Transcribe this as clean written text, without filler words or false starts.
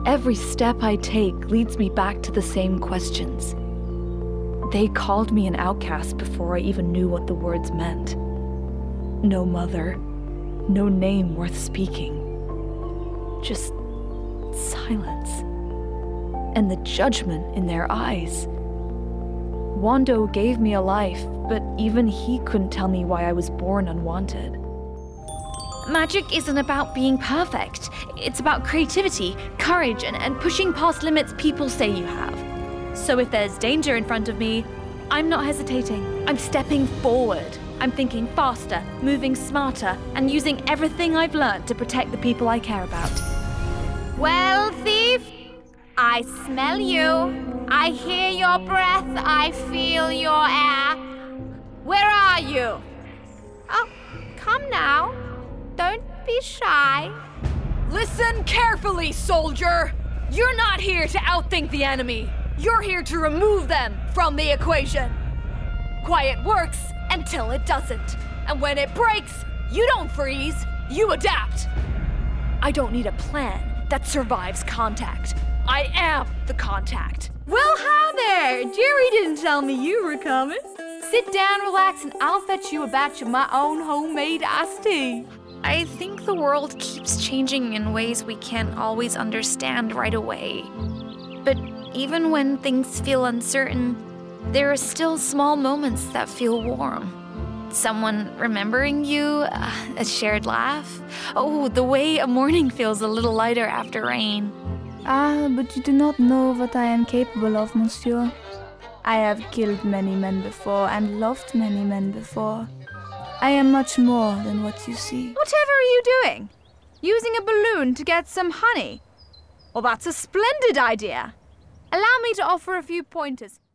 Every step I take leads me back to the same questions. They called me an outcast before I even knew what the words meant. No mother, no name worth speaking. Just silence. And the judgment in their eyes. Wando gave me a life, but even he couldn't tell me why I was born unwanted. Magic isn't about being perfect. It's about creativity, courage, and pushing past limits people say you have. So if there's danger in front of me, I'm not hesitating. I'm stepping forward. I'm thinking faster, moving smarter, and using everything I've learned to protect the people I care about. Well, thief, I smell you. I hear your breath. I feel your air. Where are you? Oh, come now. Don't be shy. Listen carefully, soldier! You're not here to outthink the enemy. You're here to remove them from the equation. Quiet works until it doesn't. And when it breaks, you don't freeze, you adapt. I don't need a plan that survives contact. I am the contact. Well, hi there. Jerry didn't tell me you were coming. Sit down, relax, and I'll fetch you a batch of my own homemade iced tea. I think the world keeps changing in ways we can't always understand right away. But even when things feel uncertain, there are still small moments that feel warm. Someone remembering you, a shared laugh. Oh, the way a morning feels a little lighter after rain. Ah, but you do not know what I am capable of, monsieur. I have killed many men before and loved many men before. I am much more than what you see. Whatever are you doing? Using a balloon to get some honey? Well, that's a splendid idea. Allow me to offer a few pointers.